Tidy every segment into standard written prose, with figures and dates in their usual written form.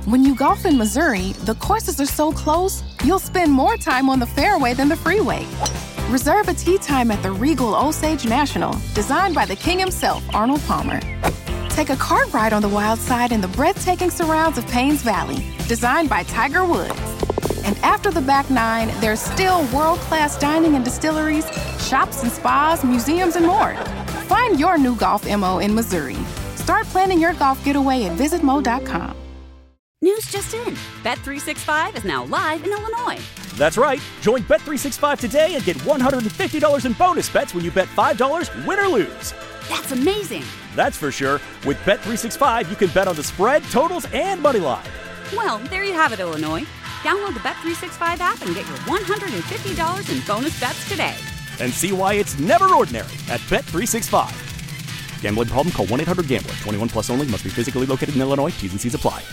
When you golf in Missouri, the courses are so close, you'll spend more time on the fairway than the freeway. Reserve a tee time at the Regal Osage National, designed by the king himself, Arnold Palmer. Take a cart ride on the wild side in the breathtaking surrounds of Paynes Valley, designed by Tiger Woods. And after the back nine, there's still world-class dining and distilleries, shops and spas, museums, and more. Find your new golf MO in Missouri. Start planning your golf getaway at visitmo.com. News just in. Bet365 is now live in Illinois. That's right. Join Bet365 today and get $150 in bonus bets when you bet $5, win or lose. That's amazing. That's for sure. With Bet365, you can bet on the spread, totals, and money line. Well, there you have it, Illinois. Download the Bet365 app and get your $150 in bonus bets today. And see why it's never ordinary at Bet365. Gambling problem? Call 1-800-GAMBLER. 21 plus only. Must be physically located in Illinois. T's and C's apply.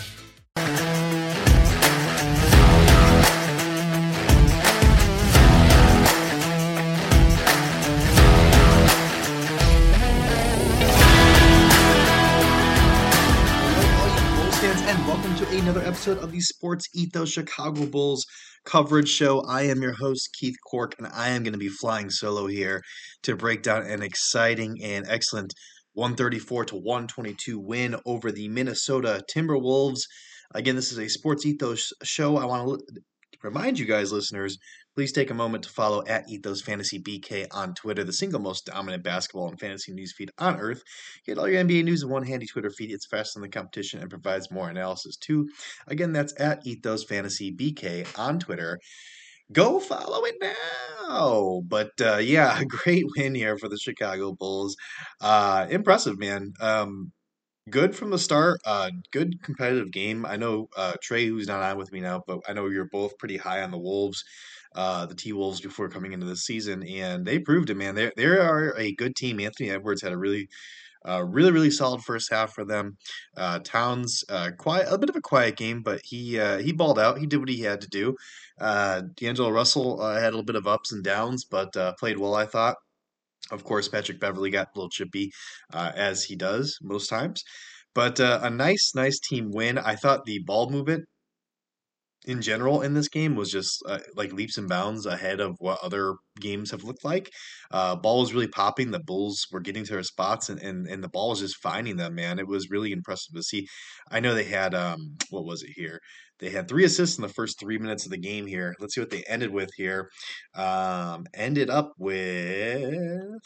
Another episode of the Sports Ethos Chicago Bulls coverage show. I am your host, Keith Cork, and I am going to be flying solo here to break down an exciting and excellent 134-122 win over the Minnesota Timberwolves. Again, this is a Sports Ethos show. I want to remind you guys, listeners, please take a moment to follow at Ethos Fantasy BK on Twitter, the single most dominant basketball and fantasy news feed on earth. Get all your NBA news in one handy Twitter feed. It's faster than the competition and provides more analysis too. Again, that's at Ethos Fantasy BK on Twitter. Go follow it now. But yeah, a great win here for the Chicago Bulls. Impressive, man. Good from the start. Good competitive game. I know Trey, who's not on with me now, but I know you're both pretty high on the Wolves, the T-Wolves, before coming into the season, and they proved it, man. They are a good team. Anthony Edwards had a really solid first half for them. Towns, a bit of a quiet game, but he balled out. He did what he had to do. D'Angelo Russell had a little bit of ups and downs, but played well, I thought. Of course, Patrick Beverley got a little chippy, as he does most times. But a nice team win. I thought the ball movement in general in this game was just like leaps and bounds ahead of what other games have looked like. Ball was really popping. The Bulls were getting to their spots, and the ball was just finding them, man. It was really impressive to see. I know they had, what was it here? They had 3 assists in the first 3 minutes of the game here. Let's see what they ended with here. Ended up with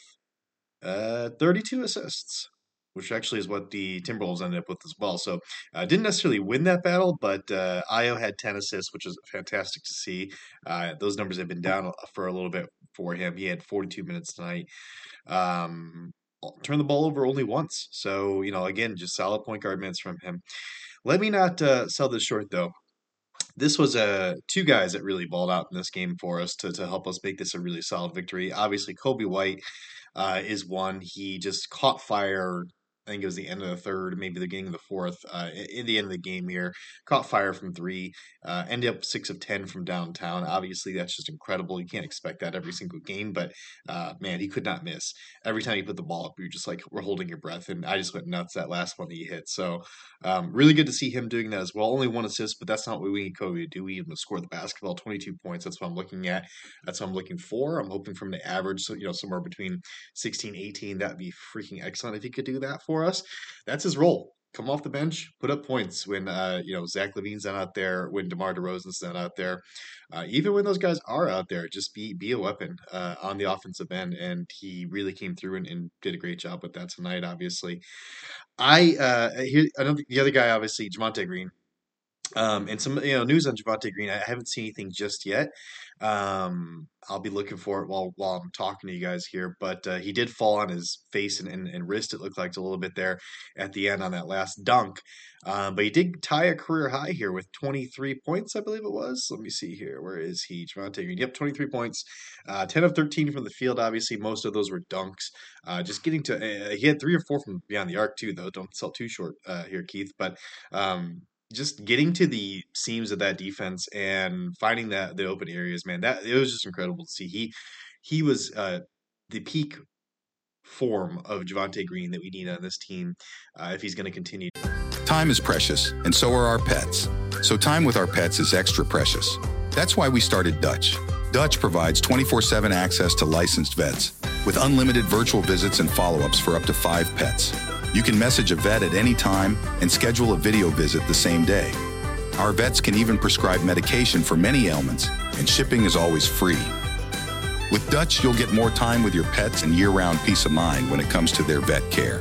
32 assists, which actually is what the Timberwolves ended up with as well. So didn't necessarily win that battle, but Ayo had 10 assists, which is fantastic to see. Those numbers have been down for a little bit for him. He had 42 minutes tonight. Turned the ball over only once. So, again, just solid point guard minutes from him. Let me not sell this short, though. This was 2 guys that really balled out in this game for us to help us make this a really solid victory. Obviously, Kobe White is one. He just caught fire. I think it was the end of the third, maybe the beginning of the fourth, in the end of the game here. Caught fire from 3, ended up 6 of 10 from downtown. Obviously, that's just incredible. You can't expect that every single game, but man, he could not miss. Every time he put the ball up, you're just like, we're holding your breath, and I just went nuts that last one that he hit. So really good to see him doing that as well. Only 1 assist, but that's not what we need Kobe to do. We need him to score the basketball, 22 points. That's what I'm looking at. That's what I'm looking for. I'm hoping for him to average, somewhere between 16, 18. That'd be freaking excellent if he could do that for us. That's his role. Come off the bench, put up points when Zach LaVine's not out there, when DeMar DeRozan's not out there. Even when those guys are out there, just be a weapon on the offensive end. And he really came through and did a great job with that tonight, obviously. The other guy, obviously, Javonte Green. And some news on Javonte Green. I haven't seen anything just yet. I'll be looking for it while I'm talking to you guys here. But he did fall on his face and wrist, it looked like, a little bit there at the end on that last dunk. But he did tie a career high here with 23 points, I believe it was. Let me see here. Where is he? Javonte Green. Yep, 23 points. 10 of 13 from the field. Obviously, most of those were dunks. Just getting to he had 3 or 4 from beyond the arc too, though. Don't sell too short here, Keith. But just getting to the seams of that defense and finding the open areas, man, that it was just incredible to see. He was the peak form of Javonte Green that we need on this team if he's going to continue. Time is precious, and so are our pets. So time with our pets is extra precious. That's why we started Dutch. Dutch provides 24/7 access to licensed vets with unlimited virtual visits and follow-ups for up to 5 pets. You can message a vet at any time and schedule a video visit the same day. Our vets can even prescribe medication for many ailments, and shipping is always free. With Dutch, you'll get more time with your pets and year-round peace of mind when it comes to their vet care.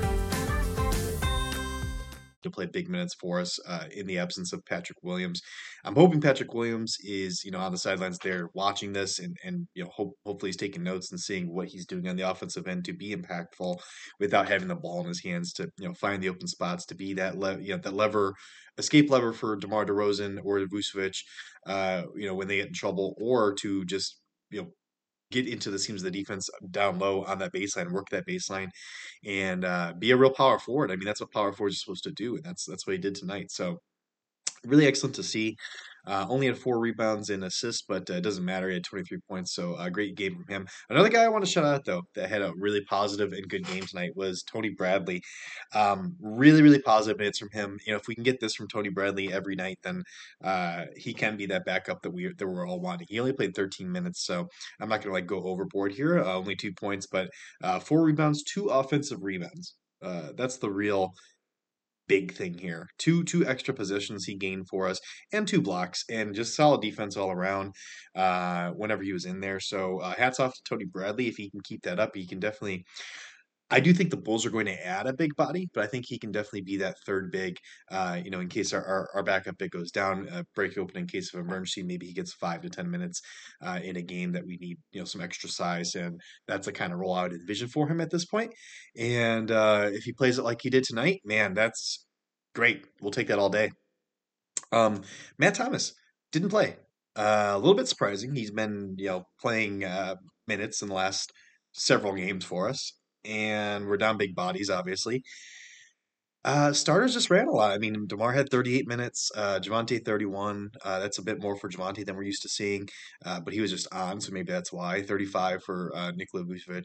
To play big minutes for us in the absence of Patrick Williams. I'm hoping Patrick Williams is, on the sidelines there watching this and hopefully he's taking notes and seeing what he's doing on the offensive end to be impactful without having the ball in his hands to, find the open spots, to be that escape lever for DeMar DeRozan or Vucevic, when they get in trouble, or to just, get into the seams of the defense down low on that baseline, work that baseline, and be a real power forward. I mean, that's what power forwards are supposed to do, and that's what he did tonight. So really excellent to see. Only had 4 rebounds and assists, but it doesn't matter. He had 23 points, so a great game from him. Another guy I want to shout out, though, that had a really positive and good game tonight was Tony Bradley. Really, really positive minutes from him. If we can get this from Tony Bradley every night, then he can be that backup that we're all wanting. He only played 13 minutes, so I'm not going to go overboard here. Only 2 points, but 4 rebounds, 2 offensive rebounds. That's the real big thing here. Two extra possessions he gained for us, and 2 blocks, and just solid defense all around whenever he was in there. So hats off to Tony Bradley. If he can keep that up, he can definitely. I do think the Bulls are going to add a big body, but I think he can definitely be that third big, in case our backup big goes down, break open in case of emergency. Maybe he gets 5 to 10 minutes in a game that we need, some extra size, and that's the kind of role I would envision for him at this point. And if he plays it like he did tonight, man, that's great. We'll take that all day. Matt Thomas didn't play. A little bit surprising. He's been, playing minutes in the last several games for us, and we're down big bodies, obviously. Starters just ran a lot. I mean, DeMar had 38 minutes, Javonte 31. That's a bit more for Javonte than we're used to seeing, but he was just on, so maybe that's why. 35 for Nikola Vucevic,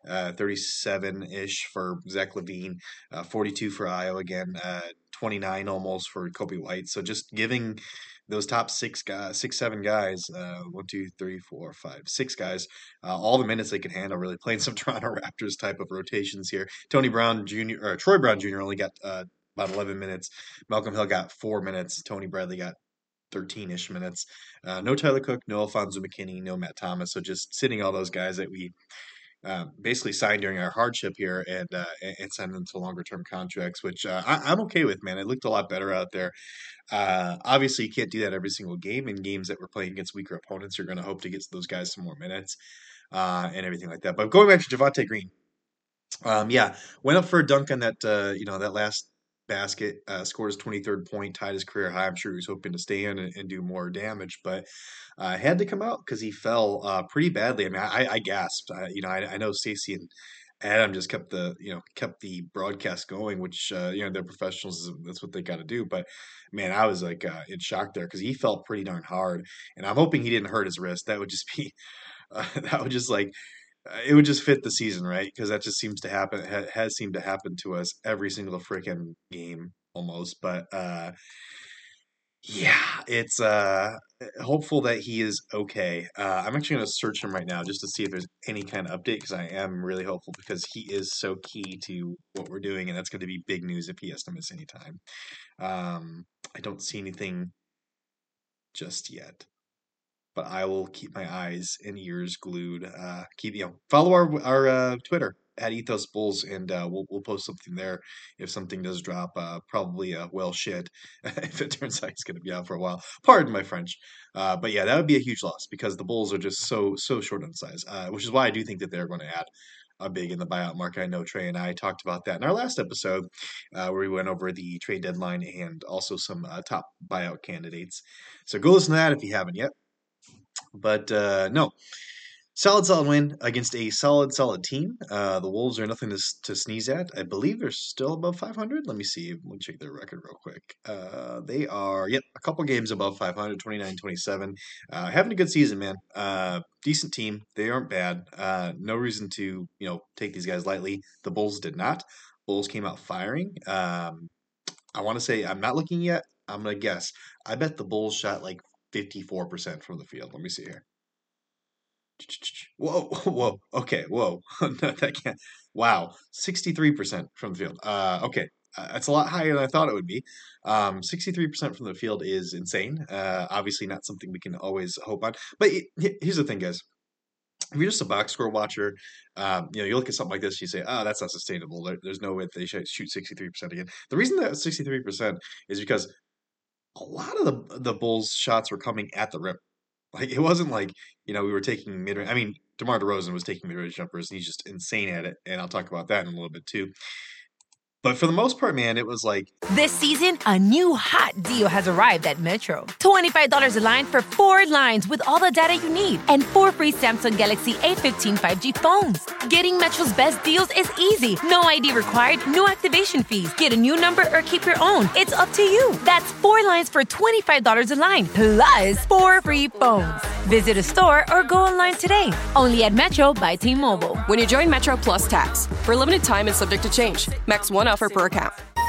37-ish for Zach LaVine, 42 for Ayo again, 29 almost for Kobe White. So just giving those top 6 guys, 6-7 guys, 1, 2, 3, 4, 5, 6 guys, all the minutes they can handle, really playing some Toronto Raptors type of rotations here. Troy Brown Jr. only got about 11 minutes. Malcolm Hill got 4 minutes. Tony Bradley got 13-ish minutes. No Tyler Cook, no Alfonso McKinney, no Matt Thomas. So just sitting all those guys that we basically signed during our hardship here and signed them to longer-term contracts, which I'm okay with, man. It looked a lot better out there. Obviously, you can't do that every single game. In games that we're playing against weaker opponents, you're going to hope to get those guys some more minutes and everything like that. But going back to Javonte Green, went up for a dunk on that, that last basket, scored his 23rd point, tied his career high. I'm sure he was hoping to stay in and do more damage, but had to come out because he fell pretty badly. I mean, I gasped. I know Stacey and Adam just kept the broadcast going, which they're professionals. That's what they got to do. But man, I was in shock there because he fell pretty darn hard, and I'm hoping he didn't hurt his wrist. That would just be that would just it would just fit the season, right? Because that just seems to happen. Has seemed to happen to us every single freaking game almost. But it's hopeful that he is okay. I'm actually going to search him right now just to see if there's any kind of update, because I am really hopeful, because he is so key to what we're doing, and that's going to be big news if he has to miss any time. I don't see anything just yet, but I will keep my eyes and ears glued. Follow our Twitter at Ethos Bulls, and we'll post something there if something does drop. Probably shit if it turns out it's going to be out for a while. Pardon my French, but yeah, that would be a huge loss because the Bulls are just so short on size, which is why I do think that they're going to add a big in the buyout market. I know Trey and I talked about that in our last episode, where we went over the trade deadline and also some top buyout candidates. So go listen to that if you haven't yet. But no, solid win against a solid team. The Wolves are nothing to sneeze at. I believe they're still above 500. Let me see. Let me check their record real quick. They are, a couple games above 500, 29-27. Having a good season, man. Decent team. They aren't bad. No reason to, take these guys lightly. The Bulls did not. Bulls came out firing. I want to say, I'm not looking yet. I'm going to guess. I bet the Bulls shot like 54% from the field. Let me see here. Whoa, whoa. Okay, whoa. No, that can't. Wow, 63% from the field. Okay. That's a lot higher than I thought it would be. 63% from the field is insane. Obviously, not something we can always hope on. But here's the thing, guys. If you're just a box score watcher, you look at something like this, you say, "Oh, that's not sustainable. There's no way they should shoot 63% again." The reason that 63% is because a lot of the Bulls' shots were coming at the rim. Like it wasn't like we were taking mid range. I mean, DeMar DeRozan was taking mid range jumpers, and he's just insane at it. And I'll talk about that in a little bit too. But for the most part, man, it was like This season, a new hot deal has arrived at Metro. $25 a line for 4 lines with all the data you need and 4 free Samsung Galaxy A15 5G phones. Getting Metro's best deals is easy. No ID required, no activation fees. Get a new number or keep your own. It's up to you. That's 4 lines for $25 a line, plus 4 free phones. Visit a store or go online today. Only at Metro by T-Mobile. When you join Metro Plus Tax, for a limited time and subject to change. Max 1 offer per account.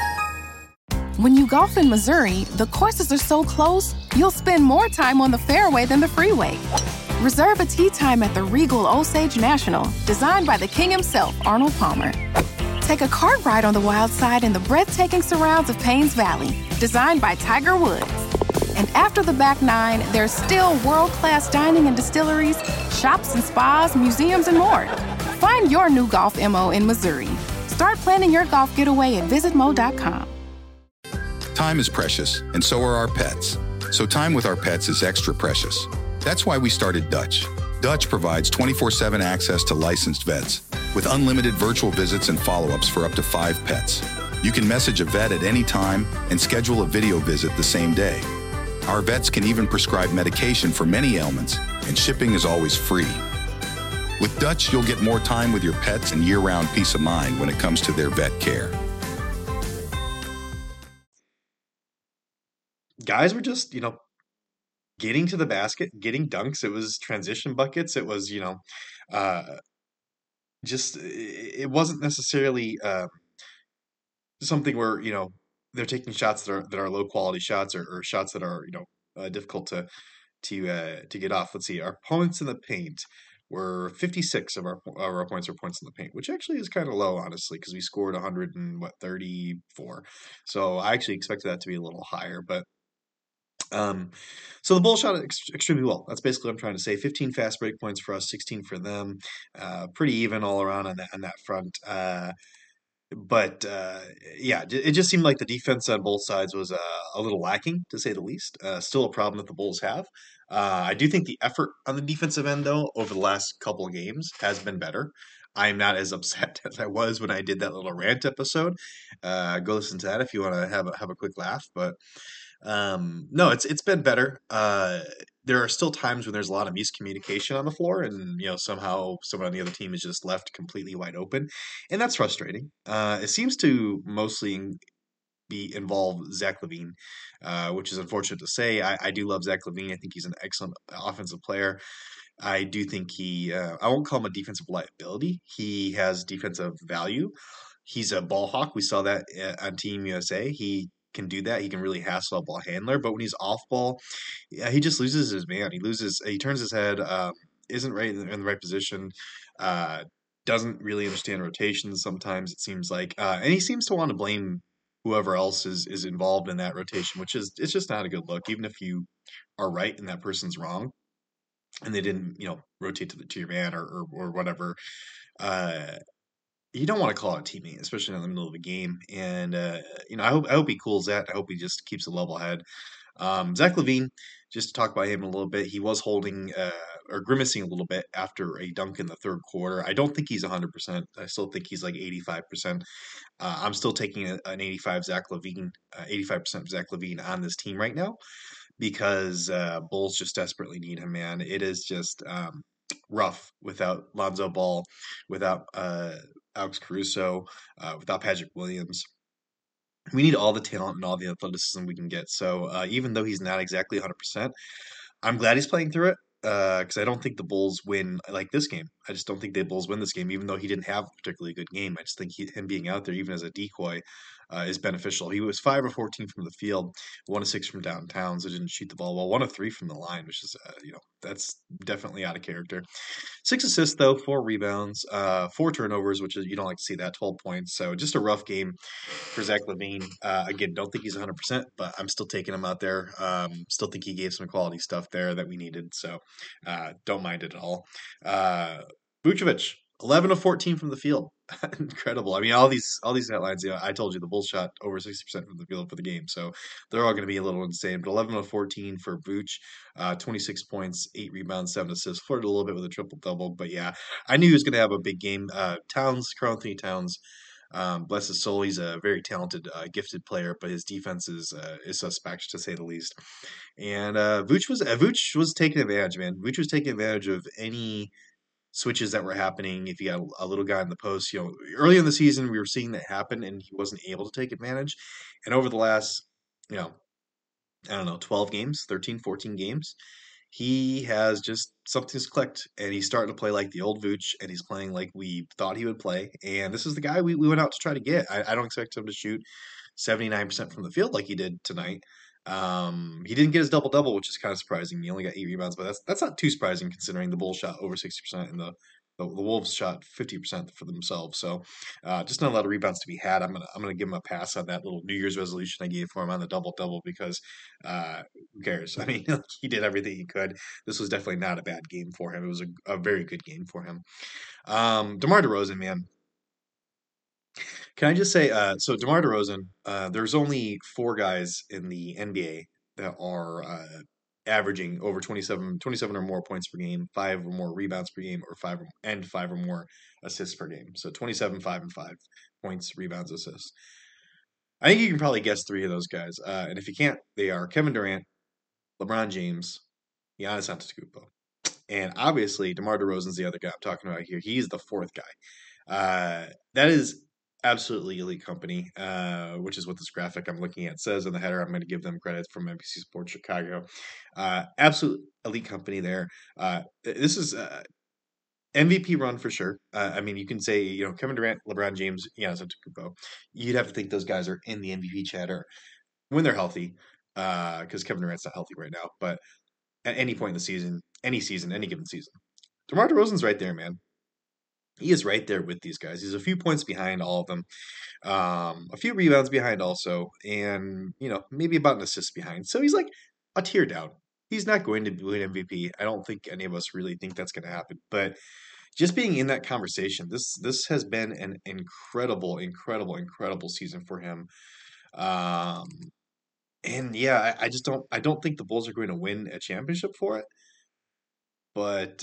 When you golf in Missouri, the courses are so close, you'll spend more time on the fairway than the freeway. Reserve a tee time at the Regal Osage National, designed by the king himself, Arnold Palmer. Take a cart ride on the wild side in the breathtaking surrounds of Paynes Valley, designed by Tiger Woods. And after the back nine, there's still world-class dining and distilleries, shops and spas, museums, and more. Find your new golf MO in Missouri. Start planning your golf getaway at visitmo.com. Time is precious, and so are our pets. So time with our pets is extra precious. That's why we started Dutch. Dutch provides 24/7 access to licensed vets with unlimited virtual visits and follow-ups for up to 5 pets. You can message a vet at any time and schedule a video visit the same day. Our vets can even prescribe medication for many ailments, and shipping is always free. With Dutch, you'll get more time with your pets and year-round peace of mind when it comes to their vet care. guys were just, getting to the basket, getting dunks. It was transition buckets. It was, uh, just it wasn't necessarily something where they're taking shots that are low quality shots or shots that are difficult to get off. Let's see, our points in the paint were 56 of our points were points in the paint, which actually is kind of low, honestly, because we scored 134. So I actually expected that to be a little higher, but. So the Bulls shot it extremely well. That's basically what I'm trying to say. 15 fast break points for us, 16 for them. Pretty even all around on that front. But it just seemed like the defense on both sides was a little lacking, to say the least. Still a problem that the Bulls have. I do think the effort on the defensive end, though, over the last couple of games has been better. I'm not as upset as I was when I did that little rant episode. Go listen to that if you want to have a quick laugh. But no, it's been better. There are still times when there's a lot of miscommunication on the floor, and somehow someone on the other team is just left completely wide open, and that's frustrating. It seems to mostly involve Zach LaVine, which is unfortunate to say. I do love Zach LaVine. I think he's an excellent offensive player. I do think I won't call him a defensive liability. He has defensive value. He's a ball hawk. We saw that on Team USA. He can do that. He can really hassle a ball handler, but when he's off ball, he just loses his man. He turns his head, isn't right in the right position, doesn't really understand rotations sometimes, it seems like, and he seems to want to blame whoever else is involved in that rotation, it's just not a good look, even if you are right and that person's wrong and they didn't, rotate to your man or whatever. You don't want to call out a teammate, especially in the middle of a game. And I hope he cools that. I hope he just keeps a level head. Zach LaVine, just to talk about him a little bit, he was holding or grimacing a little bit after a dunk in the third quarter. I don't think he's 100%. I still think he's like 85%. I'm still taking an 85% Zach LaVine on this team right now because Bulls just desperately need him, man. It is just rough without Lonzo Ball, without Alex Caruso, without Patrick Williams. We need all the talent and all the athleticism we can get. So even though he's not exactly 100%, I'm glad he's playing through it because I don't think the Bulls win like this game. I just don't think the Bulls win this game, even though he didn't have a particularly good game. I just think him being out there, even as a decoy, is beneficial. He was 5 of 14 from the field, 1 of 6 from downtown, so didn't shoot the ball well. 1 of 3 from the line, which is that's definitely out of character. 6 assists though, 4 rebounds, 4 turnovers, which is you don't like to see that. 12 points, so just a rough game for Zach LaVine. Again, don't think he's 100%, but I'm still taking him out there. Still think he gave some quality stuff there that we needed, so don't mind it at all. Vucevic, 11 of 14 from the field. Incredible. I mean, all these headlines, I told you the Bulls shot over 60% from the field for the game, so they're all going to be a little insane. But 11 of 14 for Vooch, 26 points, 8 rebounds, 7 assists. Flirted a little bit with a triple-double, but yeah, I knew he was going to have a big game. Karl-Anthony Towns, bless his soul, he's a very talented, gifted player, but his defense is suspect, to say the least. And Vooch was taking advantage, man. Vooch was taking advantage of any switches that were happening. If you got a little guy in the post, early in the season, we were seeing that happen, and he wasn't able to take advantage. And over the last, I don't know, 12 games, 13, 14 games, he has just something's clicked, and he's starting to play like the old Vooch, and he's playing like we thought he would play. And this is the guy we went out to try to get. I don't expect him to shoot 79% from the field like he did tonight. He didn't get his double-double, which is kind of surprising. He only got 8 rebounds, but that's not too surprising considering the Bulls shot over 60% and the Wolves shot 50% for themselves. So just not a lot of rebounds to be had. I'm gonna give him a pass on that little New Year's resolution I gave for him on the double-double because who cares? I mean, he did everything he could. This was definitely not a bad game for him. It was a very good game for him. DeMar DeRozan, man. Can I just say, so DeMar DeRozan, there's only 4 guys in the NBA that are averaging over 27 or more points per game, 5 or more rebounds per game, or 5 or more assists per game. So 27, 5, and 5 points, rebounds, assists. I think you can probably guess 3 of those guys. And if you can't, they are Kevin Durant, LeBron James, Giannis Antetokounmpo. And obviously, DeMar DeRozan's the other guy I'm talking about here. He's the 4th guy. That is absolutely elite company, which is what this graphic I'm looking at says in the header. I'm going to give them credit from NBC Sports Chicago. Absolute elite company there. This is MVP run for sure. I mean, you can say, Kevin Durant, LeBron James, Giannis Antetokounmpo. You'd have to think those guys are in the MVP chatter when they're healthy, because Kevin Durant's not healthy right now. But at any point in the season, any given season, DeMar DeRozan's right there, man. He is right there with these guys. He's a few points behind all of them, a few rebounds behind also, and maybe about an assist behind. So he's like a tier down. He's not going to win MVP. I don't think any of us really think that's going to happen. But just being in that conversation, this has been an incredible season for him. And yeah, I don't think the Bulls are going to win a championship for it. But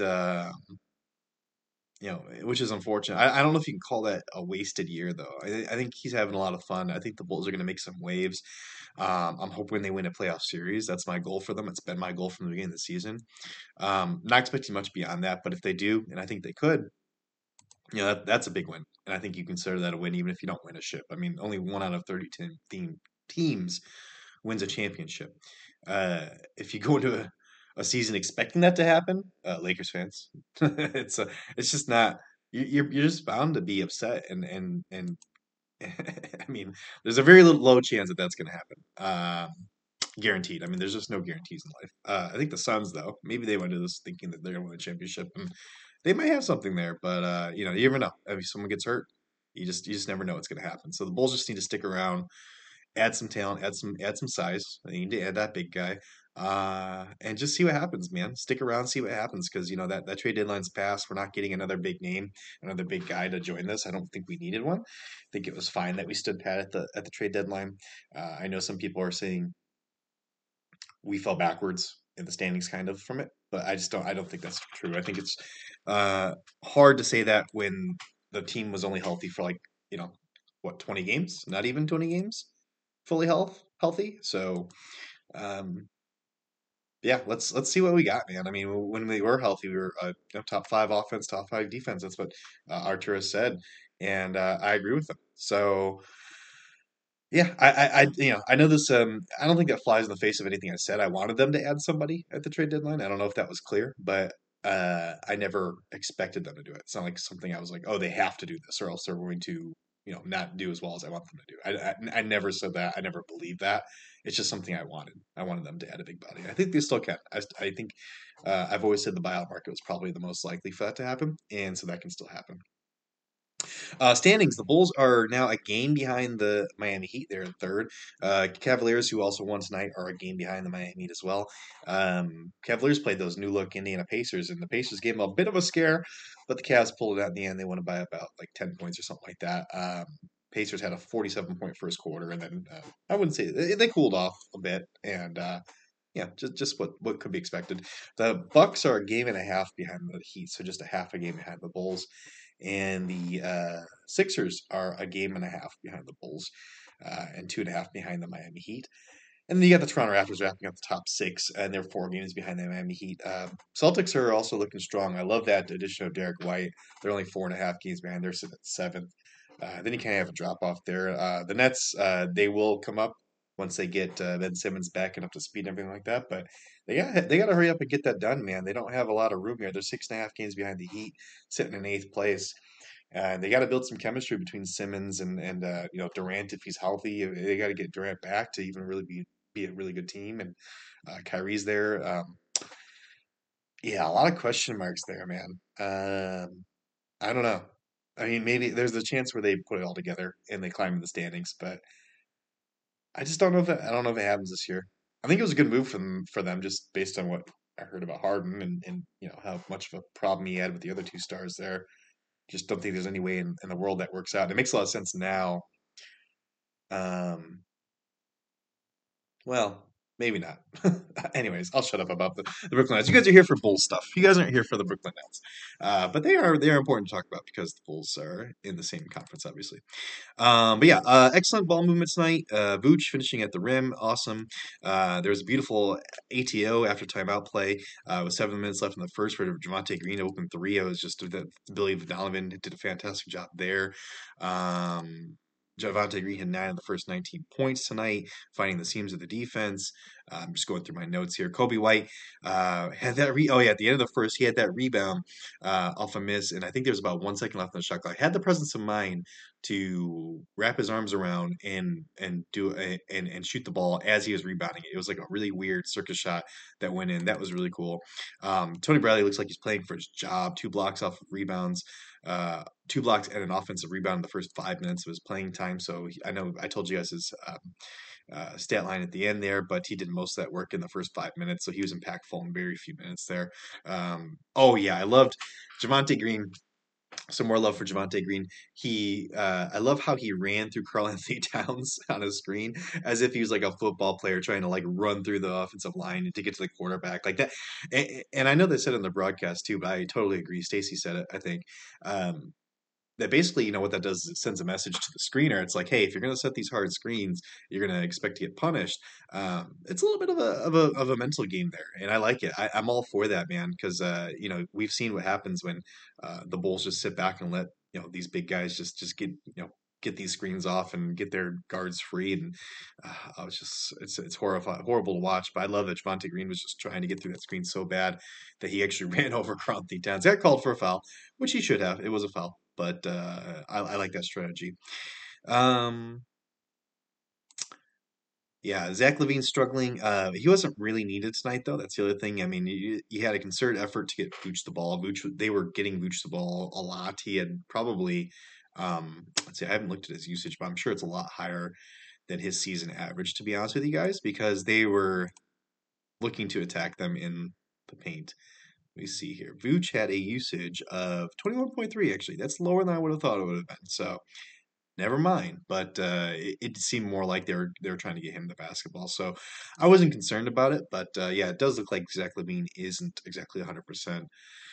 which is unfortunate. I don't know if you can call that a wasted year, though. I think he's having a lot of fun. I think the Bulls are going to make some waves. I'm hoping they win a playoff series. That's my goal for them. It's been my goal from the beginning of the season. Not expecting much beyond that, but if they do, and I think they could, that's a big win. And I think you consider that a win even if you don't win a ship. I mean, only 1 out of 30 teams wins a championship. If you go into a season expecting that to happen, Lakers fans, it's just not. You're just bound to be upset, and I mean, there's a very low chance that that's going to happen. Guaranteed. I mean, there's just no guarantees in life. I think the Suns, though, maybe they went into this thinking that they're going to win a championship, and they might have something there. But you never know. If someone gets hurt, you just never know what's going to happen. So the Bulls just need to stick around, add some talent, add some size. They need to add that big guy. And just see what happens, man. Stick around, see what happens, because that trade deadline's passed. We're not getting another big name, another big guy to join this. I don't think we needed one. I think it was fine that we stood pat at the trade deadline. I know some people are saying we fell backwards in the standings, kind of, from it, but I don't think that's true. I think it's hard to say that when the team was only healthy for 20 games, not even 20 games, fully healthy. So. Yeah, let's see what we got, man. I mean, when we were healthy, we were top 5 offense, top 5 defense. That's what Artur has said, and I agree with him. So, yeah, I know this. I don't think that flies in the face of anything I said. I wanted them to add somebody at the trade deadline. I don't know if that was clear, but I never expected them to do it. It's not like something I was like, oh, they have to do this or else they're going to, not do as well as I want them to do. I never said that. I never believed that. It's just something I wanted. I wanted them to add a big body. I think they still can. I think I've always said the buyout market was probably the most likely for that to happen, and so that can still happen. Standings, the Bulls are now a game behind the Miami Heat. They're in third. Cavaliers, who also won tonight, are a game behind the Miami Heat as well. Cavaliers played those new-look Indiana Pacers, and the Pacers gave them a bit of a scare, but the Cavs pulled it out in the end. They won it by about 10 points or something like that. Pacers had a 47-point first quarter, and then I wouldn't say they cooled off a bit, and yeah, just what could be expected. The Bucks are a game and a half behind the Heat, so just a half a game behind the Bulls. And the Sixers are a game and a half behind the Bulls, and 2.5 behind the Miami Heat. And then you got the Toronto Raptors wrapping up the top 6, and they're 4 games behind the Miami Heat. Celtics are also looking strong. I love that addition of Derek White. They're only 4.5 games behind. They're sitting at 7th. Then you kind of have a drop off there. The Nets, they will come up once they get Ben Simmons back and up to speed and everything like that. But they got to hurry up and get that done, man. They don't have a lot of room here. They're 6.5 games behind the Heat, sitting in 8th place. They got to build some chemistry between Simmons and Durant if he's healthy. They got to get Durant back to even really be a really good team. And Kyrie's there. Yeah, a lot of question marks there, man. I don't know. I mean, maybe there's a chance where they put it all together and they climb in the standings, but I just don't know if I don't know if it happens this year. I think it was a good move for them just based on what I heard about Harden and how much of a problem he had with the other 2 stars there. Just don't think there's any way in the world that works out. It makes a lot of sense now. Well, maybe not. Anyways, I'll shut up about the Brooklyn Nets. You guys are here for Bulls stuff. You guys aren't here for the Brooklyn Nets. But they are important to talk about because the Bulls are in the same conference, obviously. But yeah, excellent ball movement tonight. Vooch finishing at the rim, awesome. There was a beautiful ATO after timeout play with 7 minutes left in the first for Javonte Green to open 3. It was just that Billy Donovan did a fantastic job there. Javonte Green had 9 of the first 19 points tonight, finding the seams of the defense. I'm just going through my notes here. Kobe White had that. At the end of the first, he had that rebound off a miss, and I think there was about 1 second left on the shot clock. Had the presence of mind to wrap his arms around and shoot the ball as he was rebounding it. It was like a really weird circus shot that went in. That was really cool. Tony Bradley looks like he's playing for his job. 2 blocks off of rebounds. 2 blocks and an offensive rebound in the first 5 minutes of his playing time. So I know I told you guys his stat line at the end there, but he did most of that work in the first 5 minutes. So he was impactful in very few minutes there. I loved Javonte Green. Some more love for Javonte Green. I love how he ran through Karl-Anthony Towns on his screen as if he was like a football player trying to run through the offensive line to get to the quarterback like that. And I know they said it in the broadcast too, but I totally agree. Stacey said it, I think. That basically, what that does is it sends a message to the screener. It's like, hey, if you're going to set these hard screens, you're going to expect to get punished. It's a little bit of a mental game there, and I like it. I'm all for that, man, because we've seen what happens when the Bulls just sit back and let these big guys just get these screens off and get their guards free. And I was just it's horrible to watch. But I love that Javonte Green was just trying to get through that screen so bad that he actually ran over Karl-Anthony Towns. Got called for a foul, which he should have. It was a foul. But I like that strategy. Zach LaVine struggling. He wasn't really needed tonight, though. That's the other thing. I mean, you had a concerted effort to get Vooch the ball. They were getting Vooch the ball a lot. He had probably, let's see, I haven't looked at his usage, but I'm sure it's a lot higher than his season average, to be honest with you guys, because they were looking to attack them in the paint. Let me see here. Vooch had a usage of 21.3, actually. That's lower than I would have thought it would have been. So, never mind. But it seemed more like they were trying to get him the basketball. So, I wasn't concerned about it. But, it does look like Zach LaVine isn't exactly 100%.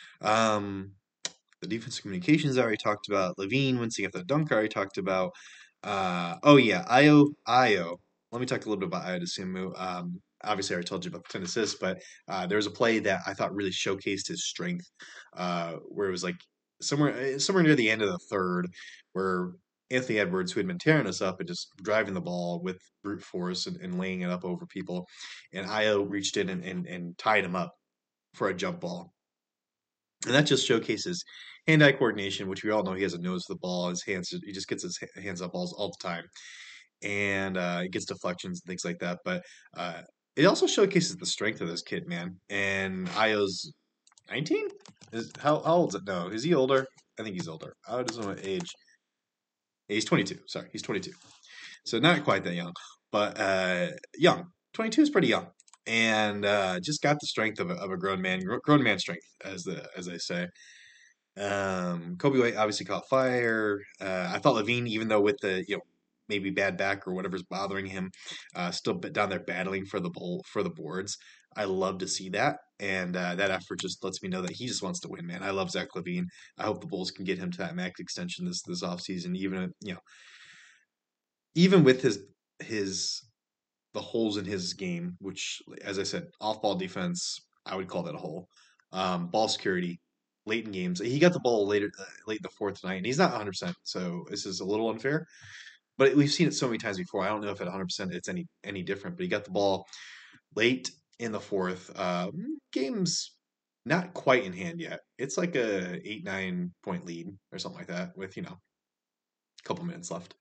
The defensive communications I already talked about. LaVine wincing after the dunk I already talked about. Ayo. Let me talk a little bit about Ayo Dosunmu. Obviously, I already told you about the 10 assists, but there was a play that I thought really showcased his strength, where it was like somewhere near the end of the third, where Anthony Edwards, who had been tearing us up and just driving the ball with brute force and laying it up over people, and Ayo reached in and tied him up for a jump ball. And that just showcases hand-eye coordination, which we all know he has a nose for the ball. He just gets his hands up balls all the time, and it gets deflections and things like that. But it also showcases the strength of this kid, man. And Io's 19? How old is it? No, is he older? I think he's older. I don't know what age. He's 22. Sorry, he's 22. So not quite that young, but young. 22 is pretty young, and just got the strength of a grown man strength, as they say. Kobe White obviously caught fire. I thought Levine, even though with the maybe bad back or whatever's bothering him, still down there battling for the boards. I love to see that, and that effort just lets me know that he just wants to win, man. I love Zach LaVine. I hope the Bulls can get him to that max extension this offseason, even with the holes in his game, which, as I said, off-ball defense, I would call that a hole. Ball security, late in games. He got the ball late in the fourth tonight, and he's not 100%, so this is a little unfair. But we've seen it so many times before. I don't know if at 100% it's any different, but he got the ball late in the fourth. Game's not quite in hand yet. It's like a 8-9 point lead or something like that with, a couple minutes left.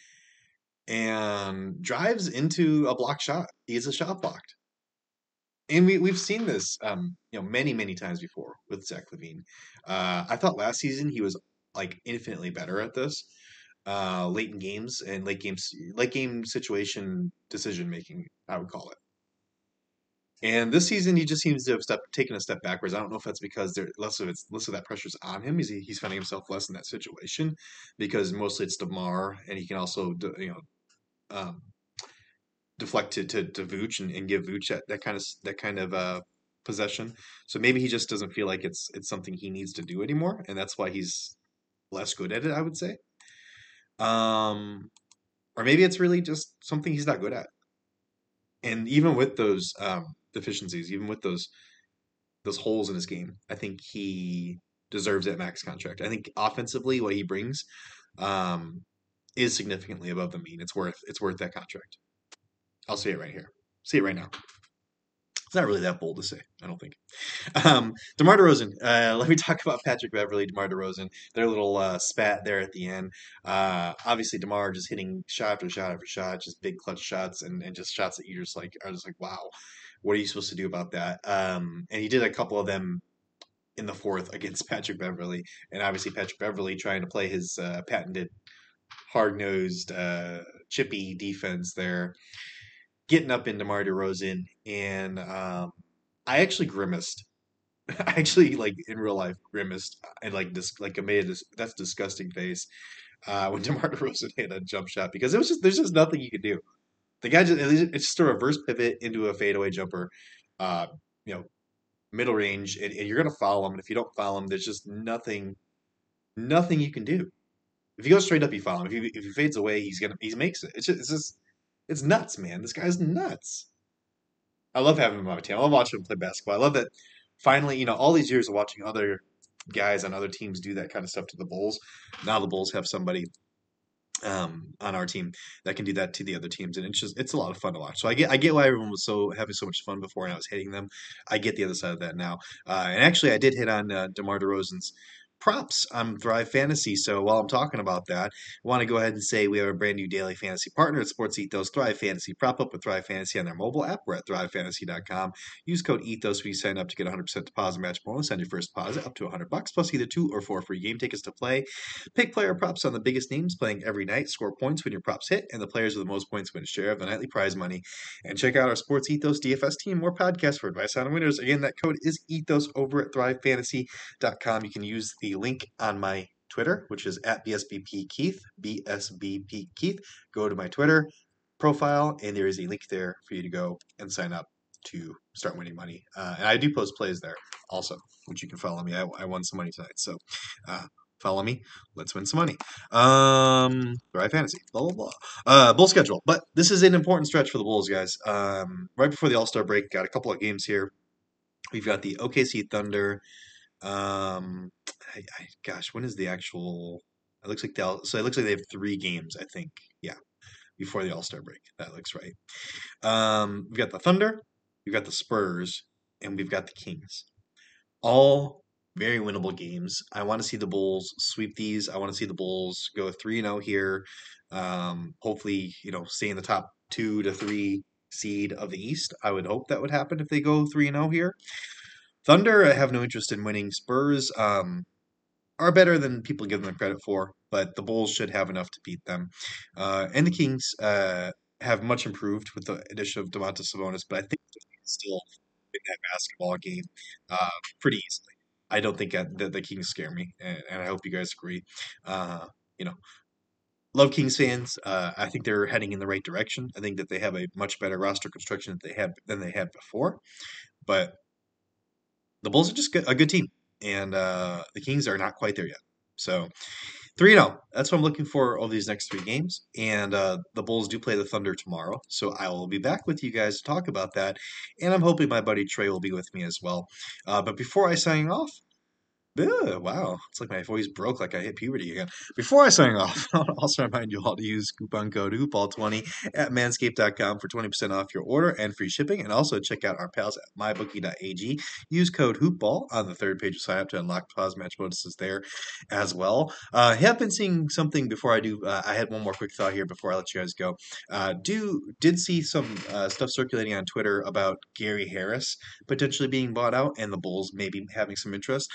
And drives into a block shot. He gets a shot blocked. And we've seen this, many times before with Zach LaVine. I thought last season he was like infinitely better at this. Late in games and late game situation decision making, I would call it. And this season, he just seems to have taken a step backwards. I don't know if that's because less of that pressure's on him. He's finding himself less in that situation because mostly it's DeMar, and he can also deflect to Vooch and give Vooch that kind of possession. So maybe he just doesn't feel like it's something he needs to do anymore, and that's why he's less good at it, I would say. Or maybe it's really just something he's not good at. And even with those deficiencies, even with those holes in his game, I think he deserves that max contract. I think offensively, what he brings is significantly above the mean. It's worth that contract. I'll say it right here. Say it right now. It's not really that bold to say, I don't think. DeMar DeRozan. Let me talk about Patrick Beverley, DeMar DeRozan. Their little spat there at the end. Obviously, DeMar just hitting shot after shot after shot, just big clutch shots and just shots that you are just like, wow, what are you supposed to do about that? And he did a couple of them in the fourth against Patrick Beverley. And obviously, Patrick Beverley trying to play his patented hard-nosed, chippy defense there, getting up into DeMar DeRozan, and I actually grimaced. I actually, like, in real life, grimaced and I made that's disgusting face when DeMar DeRozan hit a jump shot because there's just nothing you could do. The guy it's just a reverse pivot into a fadeaway jumper, middle range, and you're gonna foul him. And if you don't foul him, there's just nothing you can do. If he goes straight up, you foul him. If he fades away, he makes it. It's nuts, man. This guy's nuts. I love having him on my team. I love watching him play basketball. I love that finally, all these years of watching other guys on other teams do that kind of stuff to the Bulls. Now the Bulls have somebody on our team that can do that to the other teams, and it's a lot of fun to watch. So I get why everyone was having so much fun before and I was hating them. I get the other side of that now. And actually, I did hit on DeMar DeRozan's props on Thrive Fantasy. So while I'm talking about that, I want to go ahead and say we have a brand new daily fantasy partner at Sports Ethos, Thrive Fantasy. Prop up with Thrive Fantasy on their mobile app. We're at thrivefantasy.com. Use code ETHOS when you sign up to get 100% deposit match bonus on your first deposit up to $100, plus either 2 or 4 free game tickets to play. Pick player props on the biggest names playing every night. Score points when your props hit, and the players with the most points win a share of the nightly prize money. And check out our Sports Ethos DFS team, more podcasts for advice on winners. Again, that code is ETHOS over at thrivefantasy.com. You can use the link on my Twitter, which is at BSBP Keith. Go to my Twitter profile, and there is a link there for you to go and sign up to start winning money. And I do post plays there also, which you can follow me. I won some money tonight, so follow me. Let's win some money. Thrive Fantasy, blah, blah, blah. Bull schedule. But this is an important stretch for the Bulls, guys. Right before the All-Star break, got a couple of games here. We've got the OKC Thunder. Gosh, when is the actual? It looks like they have 3 games, I think. Yeah, before the All-Star break. That looks right. We've got the Thunder, we've got the Spurs, and we've got the Kings. All very winnable games. I want to see the Bulls sweep these. I want to see the Bulls go 3-0 here. Hopefully, stay in the top 2 to 3 seed of the East. I would hope that would happen if they go 3-0 here. Thunder, I have no interest in winning. Spurs are better than people give them credit for, but the Bulls should have enough to beat them. And the Kings have much improved with the addition of Domantas Sabonis, but I think they can still win that basketball game pretty easily. I don't think that the Kings scare me, and I hope you guys agree. Love Kings fans. I think they're heading in the right direction. I think that they have a much better roster construction than they had before. But the Bulls are just a good team, and the Kings are not quite there yet. So 3-0. That's what I'm looking for over these next 3 games. And the Bulls do play the Thunder tomorrow, so I will be back with you guys to talk about that. And I'm hoping my buddy Trey will be with me as well. But before I sign off, wow, it's like my voice broke like I hit puberty again. Before I sign off, I'll also remind you all to use coupon code HOOPBALL20 at manscaped.com for 20% off your order and free shipping. And also check out our pals at mybookie.ag. Use code HOOPBALL on the third page of sign up to unlock deposit match bonuses there as well. I have been seeing something before I do. I had one more quick thought here before I let you guys go. Did see some stuff circulating on Twitter about Gary Harris potentially being bought out and the Bulls maybe having some interest.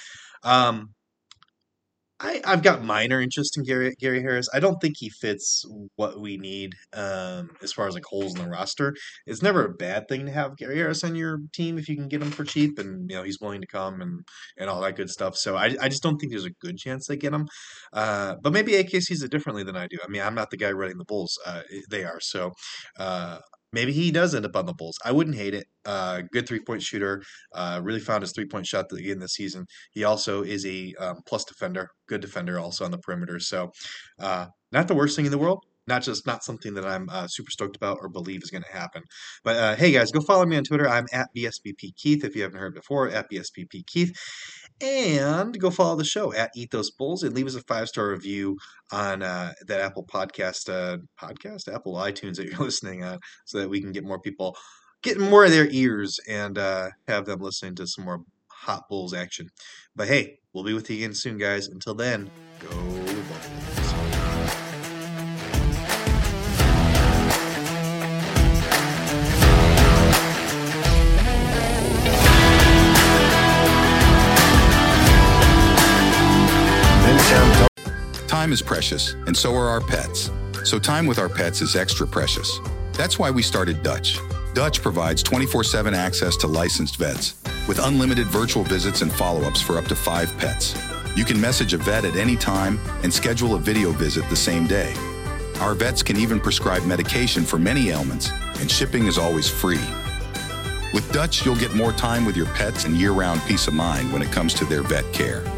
I've got minor interest in Gary Harris. I don't think he fits what we need as far as like holes in the roster. It's never a bad thing to have Gary Harris on your team if you can get him for cheap and he's willing to come and all that good stuff. So I just don't think there's a good chance they get him. But maybe AK sees it differently than I do. I mean, I'm not the guy running the Bulls. They are. So maybe he does end up on the Bulls. I wouldn't hate it. Good 3-point shooter. Really found his 3-point shot again this season. He also is a plus defender. Good defender also on the perimeter. So not the worst thing in the world. Not something that I'm super stoked about or believe is going to happen. But hey guys, go follow me on Twitter. I'm at BSBPKeith if you haven't heard before, at BSBPKeith. And go follow the show at Ethos Bulls and leave us a 5-star review on that Apple podcast, Apple iTunes that you're listening on, so that we can get more people getting more of their ears and have them listening to some more hot Bulls action. But hey, we'll be with you again soon, guys. Until then, go Bulls. Time is precious, and so are our pets. So time with our pets is extra precious. That's why we started Dutch. Dutch provides 24/7 access to licensed vets with unlimited virtual visits and follow-ups for up to 5 pets. You can message a vet at any time and schedule a video visit the same day. Our vets can even prescribe medication for many ailments, and shipping is always free. With Dutch, you'll get more time with your pets and year-round peace of mind when it comes to their vet care.